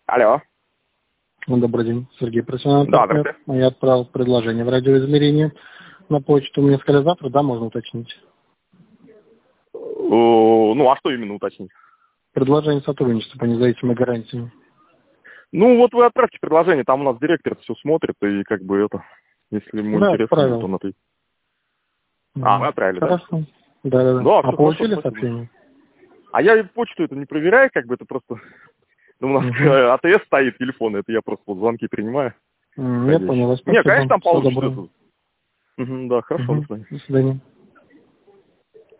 Алло. Добрый день, Сергей, профессиональный Да, партнер. Я отправил предложение в радиоизмерении на почту. Мне сказали завтра, да, можно уточнить? Ну, а что именно уточнить? Предложение сотрудничества по независимой гарантии. Ну, вот вы отправьте предложение, там у нас директор все смотрит, и как бы это, если ему Да, интересно будет, отправил. он ответит. А, вы отправили, да? Хорошо. Да. Да, А все хорошо, получили спасибо. сообщение? А я почту это не проверяю, как бы это просто... Ну, у нас АТС стоит, телефон, это я просто вот звонки принимаю. Я понял вас, Не, спасибо. конечно, там Всего получится. доброго. Да, хорошо, до свидания. До свидания.